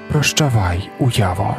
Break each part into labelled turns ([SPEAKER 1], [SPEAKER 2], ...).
[SPEAKER 1] Прощавай, уяво.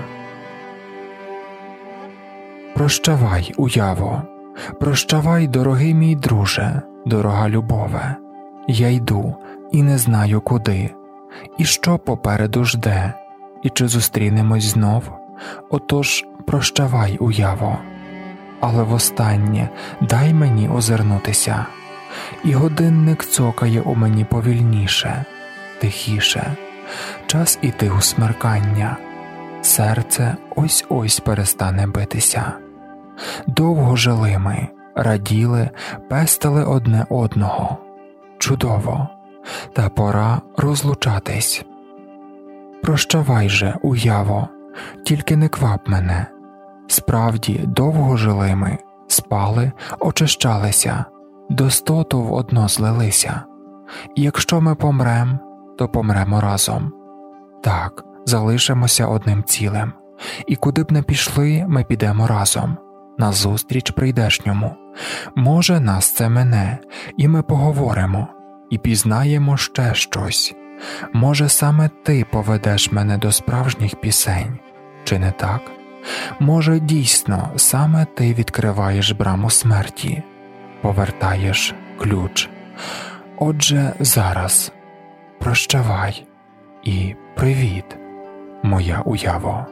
[SPEAKER 1] Прощавай, уяво. Прощавай, дорогий мій друже, дорога любове. Я йду і не знаю куди, і що попереду жде, і чи зустрінемось знов. Отож, прощавай, уяво. Але востаннє дай мені озирнутися, і годинник цокає у мені повільніше, тихіше. Час іти у смеркання. Серце ось-ось перестане битися. Довго жили ми, раділи, пестили одне одного. Чудово, та пора розлучатись. Прощавай же, уяво, тільки не квап мене. Справді, довго жили ми, спали, очищалися, до стоту в одно злилися. І якщо ми помрем, то помремо разом. Так, залишимося одним цілим. І куди б не пішли, ми підемо разом, назустріч прийдешньому. Може, нас це мине, і ми поговоримо, і пізнаємо ще щось. Може, саме ти поведеш мене до справжніх пісень, чи не так? Може, дійсно, саме ти відкриваєш браму смерті, повертаєш ключ. Отже, зараз прощавай і привіт, моя уяво.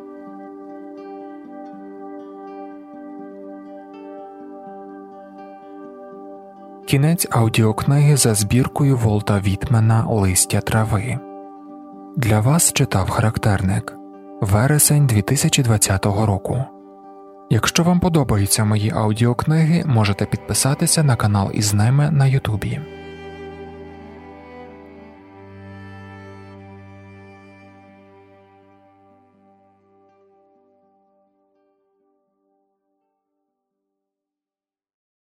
[SPEAKER 1] Кінець аудіокниги за збіркою Волта Вітмена «Листя трави». Для вас читав Характерник. Вересень 2020 року. Якщо вам подобаються мої аудіокниги, можете підписатися на канал із ними на Ютубі.